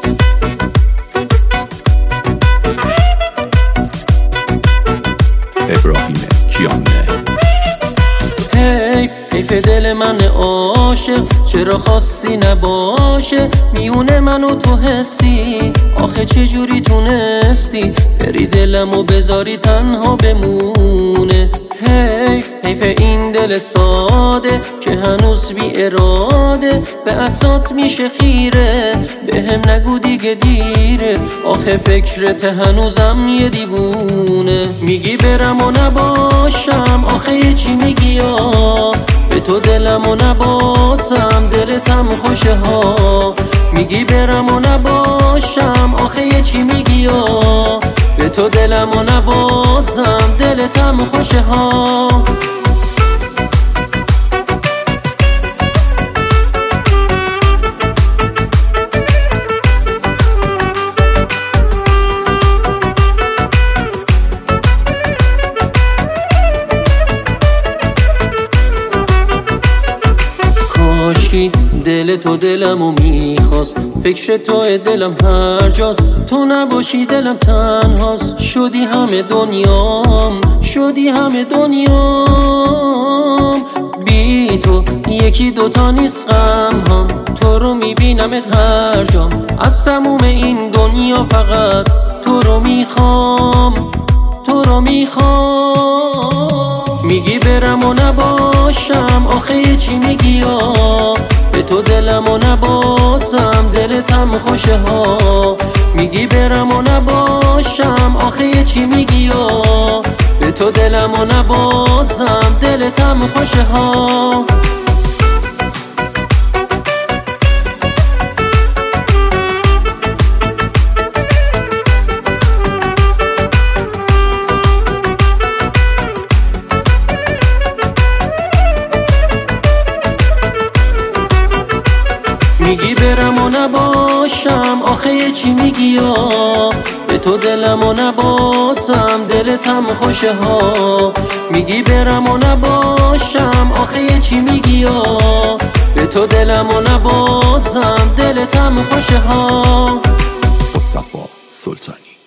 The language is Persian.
ابراهیم کیانه. حیف دل من عاشق، چرا خواستی نباشه میونه من و تو حسی؟ آخه چجوری تونستی بری دلمو بذاری تنها بمونه؟ حیف این دل ساده که هنوز بی اراده به عکسات میشه خیره. بهم نگو دیگه دیره، آخه فکرت هنوزم یه دیوونه. میگی برم و نباشم، آخه چی میگی یا به تو دلمو نبازم دلتم خوشه ها. میگی برم و نباشم، آخه چی میگی یا به تو دلمو نبازم دلتم خوشه ها. کاشکی دل تو دلمو میخواست، فکر تو دلم هر جاست. تو نباشی دلم تنهاست، شدی همه دنیام، شدی همه دنیام. بی تو یکی دوتا نیست غم هم، تو رو میبینمت هر جام. از تموم این دنیا فقط تو رو میخوام، تو رو میخوام. میگی برم و نباشم، آخه چی میگی یا به تو دلمو نبازم دلتم خوشه ها. میگی برم و نباشم، آخه چی میگی یا به تو دلمو نبازم دلتم خوشه ها. میگی برم و نباشم، آخه چی میگی یا به تو دلمو نبازم دلتم خوشه ها. میگی برم و نباشم، آخه چی میگی یا به تو دلمو نبازم دلتم خوشه ها. مصطفی سلطانی.